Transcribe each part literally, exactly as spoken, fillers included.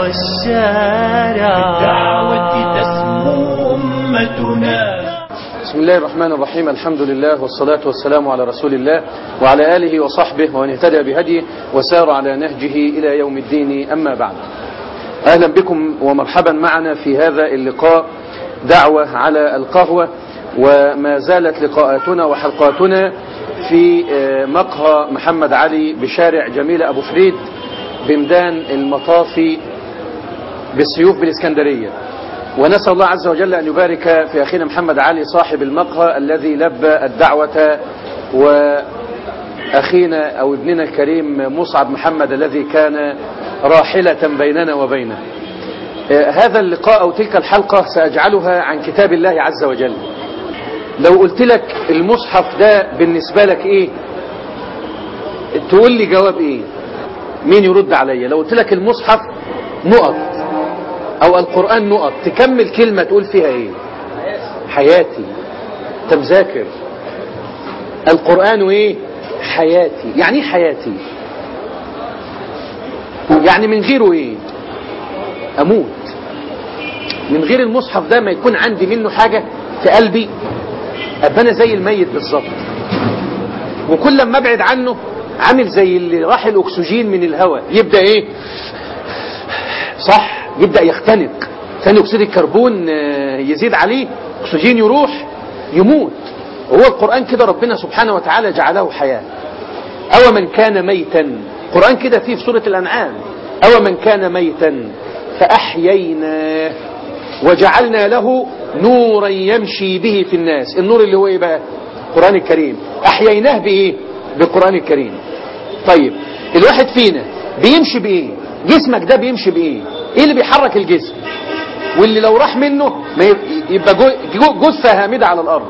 الشارع بالدعوة تسمو أمتنا. بسم الله الرحمن الرحيم. الحمد لله والصلاة والسلام على رسول الله وعلى آله وصحبه ومن اهتدى بهديه وسار على نهجه إلى يوم الدين. أما بعد، أهلا بكم ومرحبا معنا في هذا اللقاء دعوة على القهوة، وما زالت لقاءاتنا وحلقاتنا في مقهى محمد علي بشارع جميل أبو فريد بميدان المطافي بالسيوف بالإسكندرية. ونسأل الله عز وجل أن يبارك في أخينا محمد علي صاحب المقهى الذي لبى الدعوة، وأخينا أو ابننا الكريم مصعب محمد الذي كان راحلة بيننا وبينه. هذا اللقاء أو تلك الحلقة سأجعلها عن كتاب الله عز وجل. لو قلت لك المصحف ده بالنسبة لك إيه، تقول لي جواب إيه؟ مين يرد عليا؟ لو قلت لك المصحف نقط او القرآن نقط، تكمل كلمة تقول فيها ايه؟ حياتي. انت مذاكر القرآن وايه؟ حياتي. يعني ايه حياتي؟ يعني من غيره ايه؟ اموت. من غير المصحف ده ما يكون عندي منه حاجة في قلبي، ابقى انا زي الميت بالظبط. وكل لما ابعد عنه عامل زي اللي راح الاكسجين من الهواء، يبدأ ايه؟ صح، يبدأ يختنق، ثاني اكسيد الكربون يزيد عليه، اكسجين يروح، يموت. وهو القرآن كده ربنا سبحانه وتعالى جعله حياة. أو من كان ميتا، القرآن كده فيه في سورة الأنعام، أو من كان ميتا فأحييناه وجعلنا له نورا يمشي به في الناس. النور اللي هو ايه بقى؟ القرآن الكريم. أحييناه بإيه؟ بالقرآن الكريم. طيب الواحد فينا بيمشي بإيه؟ جسمك ده بيمشي بإيه؟ إيه اللي بيحرك الجسم؟ واللي لو راح منه ما يبقى جثة هامدة على الأرض.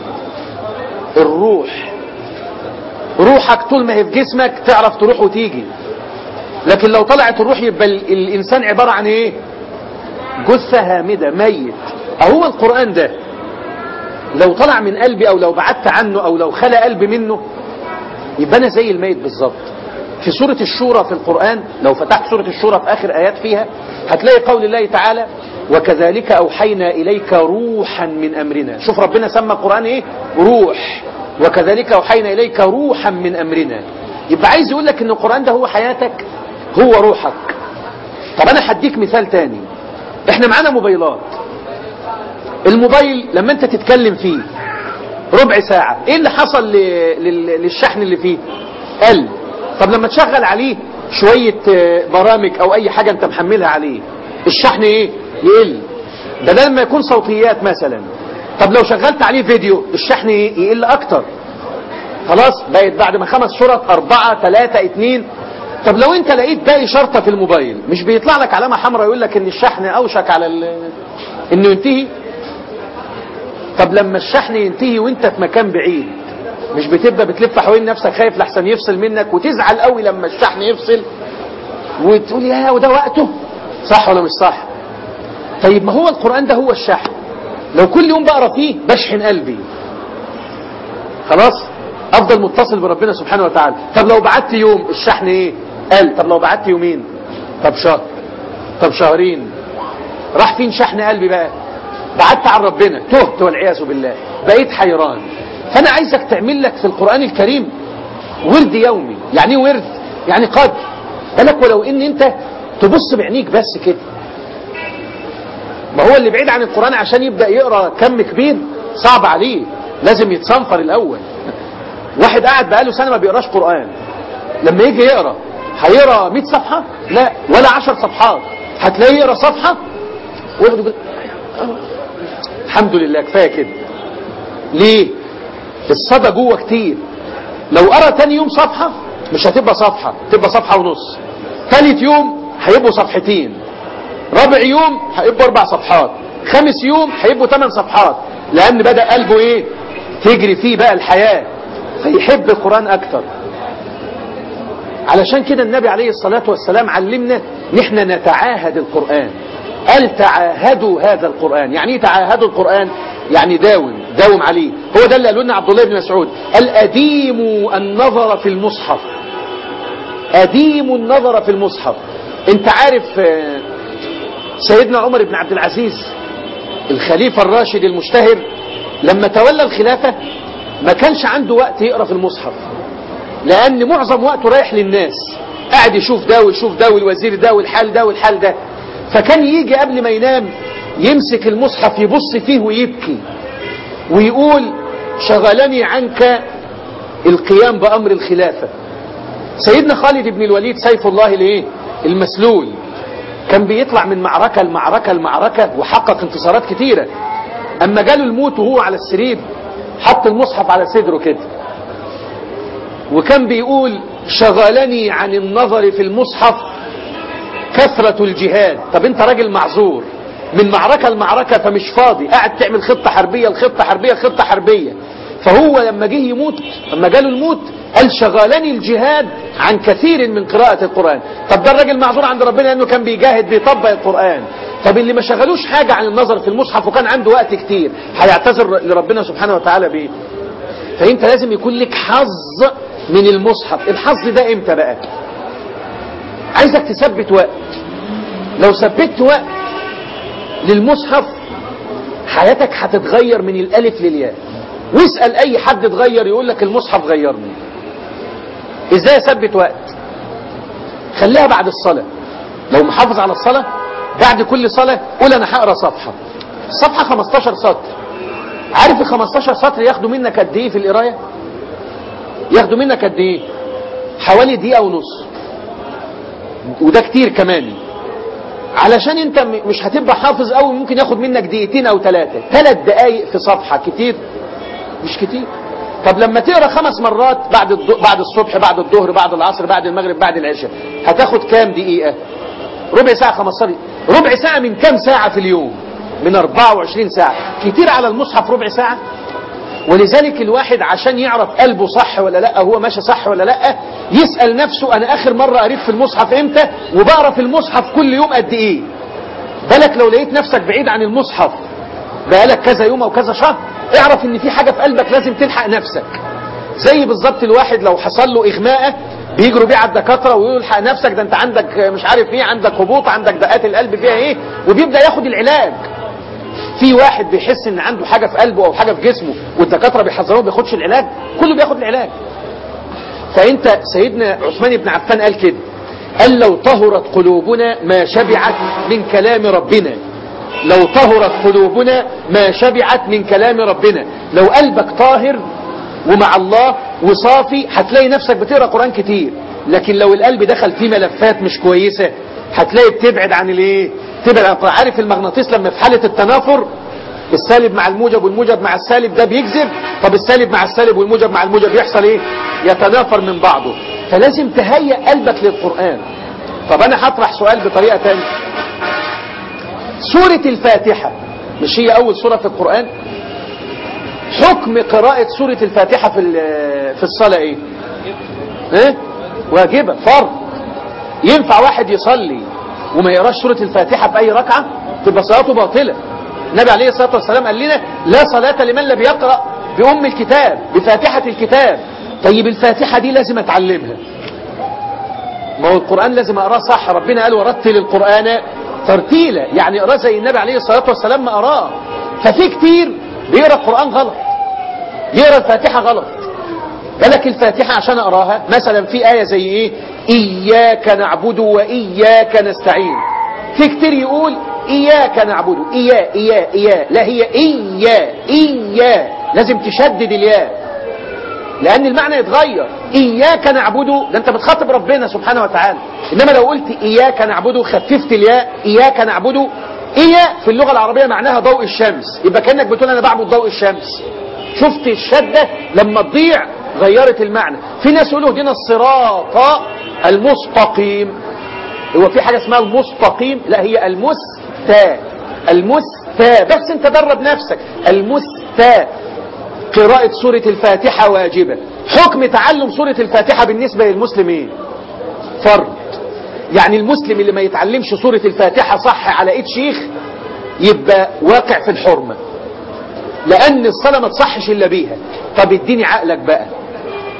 الروح. روحك طول ما هي في جسمك تعرف تروح وتيجي، لكن لو طلعت الروح يبقى الإنسان عبارة عن إيه؟ جثة هامدة، ميت. أهو القرآن ده لو طلع من قلبي أو لو بعدت عنه أو لو خلى قلبي منه يبقى أنا زي الميت بالظبط. في سورة الشورى في القرآن، لو فتحت سورة الشورى في آخر آيات فيها هتلاقي قول الله تعالى: وكذلك أوحينا إليك روحا من أمرنا. شوف ربنا سمى القرآن إيه؟ روح. وكذلك أوحينا إليك روحا من أمرنا. يبقى عايز يقول لك إن القرآن ده هو حياتك، هو روحك. طب أنا هديك مثال تاني. إحنا معانا موبايلات. الموبايل لما أنت تتكلم فيه ربع ساعة، إيه اللي حصل للشحن اللي فيه؟ قل. طب لما تشغل عليه شوية برامج او اي حاجة انت محملها عليه، الشحن ايه؟ يقل. ده ده لما يكون صوتيات مثلا. طب لو شغلت عليه فيديو الشحن ايه؟ يقل اكتر. خلاص بقت بعد ما خمس شرط اربعة ثلاثة اتنين. طب لو انت لقيت باقي شرطة في الموبايل، مش بيطلع لك علامة حمراء يقول لك ان الشحن اوشك على ال... انه ينتهي؟ طب لما الشحن ينتهي وانت في مكان بعيد، مش بتبقى بتلف حوالين نفسك خايف لحسن يفصل منك، وتزعل قوي لما الشحن يفصل وتقول يا وده وقته؟ صح ولا مش صح؟ طيب ما هو القرآن ده هو الشحن. لو كل يوم بقرا فيه بشحن قلبي، خلاص افضل متصل بربنا سبحانه وتعالى. طب لو بعدت يوم الشحن ايه؟ قل. طب لو بعدت يومين، طب شهر، طب شهرين، راح فين شحن قلبي بقى؟ بعدت عن ربنا، تهت والعياذ بالله، بقيت حيران. فأنا عايزك تعمل لك في القرآن الكريم ورد يومي. يعني ايه ورد؟ يعني قدر بالك، ولو ان انت تبص بعينيك بس كده. ما هو اللي بعيد عن القرآن عشان يبدأ يقرأ كم كبير صعب عليه، لازم يتصنفر الأول. واحد قاعد بقاله سنة ما بيقراش قرآن، لما يجي يقرأ هيقرأ مئة صفحة؟ لا، ولا عشر صفحات. هتلاقيه يقرأ صفحة الحمد لله كفاية كده. ليه؟ الصدى جوه كتير. لو قرأ تاني يوم صفحة مش هتبقى صفحة، تبقى صفحة ونص. ثالث يوم هيبقوا صفحتين، رابع يوم هيبقوا اربع صفحات، خامس يوم هيبقوا ثمان صفحات، لان بدأ قلبه ايه؟ تجري فيه بقى الحياة، فيحب القرآن اكتر. علشان كده النبي عليه الصلاة والسلام علمنا نحن نتعاهد القرآن. قال تعاهدوا هذا القرآن. يعني ايه تعاهدوا القرآن؟ يعني داوم داوم عليه. هو ده اللي قالوا لنا عبد الله بن مسعود، قال أديموا النظر في المصحف. أديموا النظر في المصحف. انت عارف سيدنا عمر بن عبد العزيز الخليفة الراشد المشتهر لما تولى الخلافة ما كانش عنده وقت يقرأ في المصحف، لأن معظم وقته رايح للناس، قاعد يشوف ده ويشوف ده والوزير ده والحال ده والحال ده. فكان يجي قبل ما ينام يمسك المصحف يبص فيه ويبكي ويقول شغلني عنك القيام بأمر الخلافة. سيدنا خالد بن الوليد سيف الله الايه المسلول كان بيطلع من معركة لمعركة لمعركة وحقق انتصارات كتيرة. أما جاله الموت وهو على السرير حط المصحف على صدره كده وكان بيقول شغلني عن النظر في المصحف كثرة الجهاد. طب انت راجل معذور من معركة لمعركة فمش فاضي، قاعد تعمل خطة حربية الخطة حربية خطة حربية. فهو لما جه يموت لما جاله الموت قال شغلني الجهاد عن كثير من قراءة القرآن. طب ده الراجل معذور عند ربنا لأنه كان بيجاهد بيطبق القرآن. طب اللي ما شغلوش حاجة عن النظر في المصحف وكان عنده وقت كتير هيعتذر لربنا سبحانه وتعالى بيه؟ فانت لازم يكون لك حظ من المصحف. الحظ ده امتى بقى؟ عايزك تثبت وقت. لو ثبت وقت للمصحف حياتك هتتغير من الالف للياء. واسأل اي حد اتغير يقول لك المصحف غيرني. ازاي اثبت وقت؟ خليها بعد الصلاة. لو محافظ على الصلاة بعد كل صلاة قول انا هقرا صفحة. الصفحة خمستاشر سطر. عارف ال خمستاشر سطر ياخدوا منك قد ايه في القراية؟ ياخدوا منك قد ايه؟ حوالي دقيقة ونص، وده كتير كمان. علشان انت مش هتبقى حافظ قوي ممكن ياخد منك دقيقتين او ثلاثة. ثلاث دقايق في صفحة كتير؟ مش كتير. طب لما تقرا خمس مرات بعد الض... بعد الصبح بعد الظهر بعد العصر بعد المغرب بعد العشاء هتاخد كام دقيقة؟ ربع ساعة خمستاشر. ربع ساعة من كام ساعة في اليوم؟ من أربعة وعشرين ساعة. كتير على المصحف ربع ساعة؟ ولذلك الواحد عشان يعرف قلبه صح ولا لا هو ماشي صح ولا لا يسأل نفسه انا اخر مرة قريت في المصحف امتى وبقرا في المصحف كل يوم قد ايه. بالك لو لقيت نفسك بعيد عن المصحف بقالك كذا يوم او كذا شهر اعرف ان في حاجة في قلبك لازم تلحق نفسك. زي بالظبط الواحد لو حصل له اغماء بيجروا بيه على الدكاتره ويقولوا الحق نفسك ده انت عندك مش عارف ايه عندك هبوط عندك دقات القلب فيها ايه وبيبدأ ياخد العلاج. في واحد بيحس ان عنده حاجة في قلبه او حاجة في جسمه والدكاترة بيحذروه ما بياخدش العلاج كله بياخد العلاج. فانت سيدنا عثمان بن عفان قال كده قال لو طهرت قلوبنا ما شبعت من كلام ربنا. لو طهرت قلوبنا ما شبعت من كلام ربنا. لو قلبك طاهر ومع الله وصافي هتلاقي نفسك بتقرأ قرآن كتير. لكن لو القلب دخل فيه ملفات مش كويسة هتلاقي بتبعد عن الايه تبعد عن. عارف المغناطيس لما في حالة التنافر السالب مع الموجب والموجب مع السالب ده بيجذب. طب السالب مع السالب والموجب مع الموجب يحصل ايه؟ يتنافر من بعضه. فلازم تهيئ قلبك للقرآن. طب انا هطرح سؤال بطريقة تانية. سورة الفاتحة مش هي اول سورة في القرآن؟ حكم قراءة سورة الفاتحة في في الصلاة ايه؟ ايه؟ واجبة فرض. ينفع واحد يصلي وما يقراش سورة الفاتحة في اي ركعة؟ تبقى صلاته باطلة. النبي عليه الصلاة والسلام قال لنا لا صلاة لمن لم يقرأ بأم الكتاب بفاتحة الكتاب. طيب الفاتحة دي لازم اتعلمها. ما هو القرآن لازم اقراه صح. ربنا قال ورتل القرآن ترتيلا يعني اقراه زي النبي عليه الصلاة والسلام ما قراه. ففي كتير بيقرأ القرآن غلط يقرأ الفاتحة غلط. بالك الفاتحة عشان اقراها مثلا في آية زي ايه إياك نعبد وإياك نستعين. في كتير يقول إياك نعبد إيا إيا إيا لا هي إيا إيا لازم تشدد الياء لأن المعنى يتغير. إياك نعبد ده أنت بتخاطب ربنا سبحانه وتعالى. إنما لو قلت إياك نعبد خففت الياء إياك نعبد إيا في اللغة العربية معناها ضوء الشمس يبقى كأنك بتقول أنا بعبد ضوء الشمس. شفت الشدة لما تضيع غيرت المعنى. في ناس يقولوا هدينا الصراط المستقيم. هو في حاجة اسمها المستقيم؟ لا هي المستا المستا بس انت درب نفسك. المستا. قراءة سورة الفاتحة واجبة. حكم تعلم سورة الفاتحة بالنسبة للمسلمين فرض. يعني المسلم اللي ما يتعلمش سورة الفاتحة صح على ايد شيخ يبقى واقع في الحرمة لان الصلاة ما تصحش الا بيها. طب اديني عقلك بقى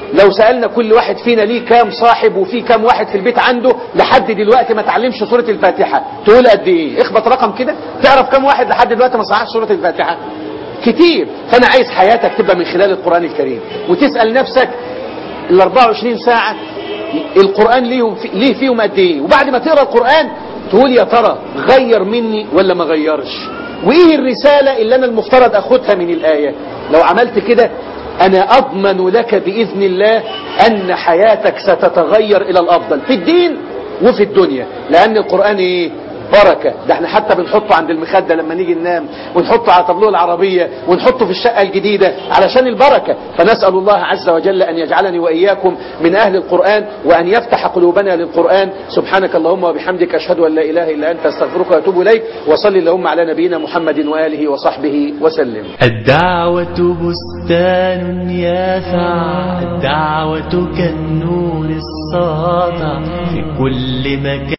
لو سألنا كل واحد فينا ليه كام صاحب وفي كام واحد في البيت عنده لحد دلوقتي ما تعلمش سورة الفاتحة، تقول قد ايه؟ اخبط رقم كده، تعرف كام واحد لحد دلوقتي ما صححش سورة الفاتحة؟ كتير. فانا عايز حياتك تبقى من خلال القرآن الكريم، وتسأل نفسك ال أربعة وعشرين ساعة القرآن ليهم في... ليه فيهم قد ايه، وبعد ما تقرأ القرآن تقول يا ترى غير مني ولا ما غيرش، وايه الرسالة اللي انا المفترض اخدها من الآية. لو عملت كده انا اضمن لك باذن الله ان حياتك ستتغير الى الافضل في الدين وفي الدنيا، لان القرآن ايه؟ بركة. ده احنا حتى بنحطه عند المخدة لما نيجي ننام، ونحطه على طابلوه العربية، ونحطه في الشقة الجديدة علشان البركة. فنسأل الله عز وجل أن يجعلني وإياكم من أهل القرآن، وأن يفتح قلوبنا للقرآن. سبحانك اللهم وبحمدك، أشهد أن لا إله إلا أنت، أستغفرك وأتوب إليك. وصلي اللهم على نبينا محمد وآله وصحبه وسلم. الدعوة بستان يافع، الدعوة كالنور الساطع في كل مكان.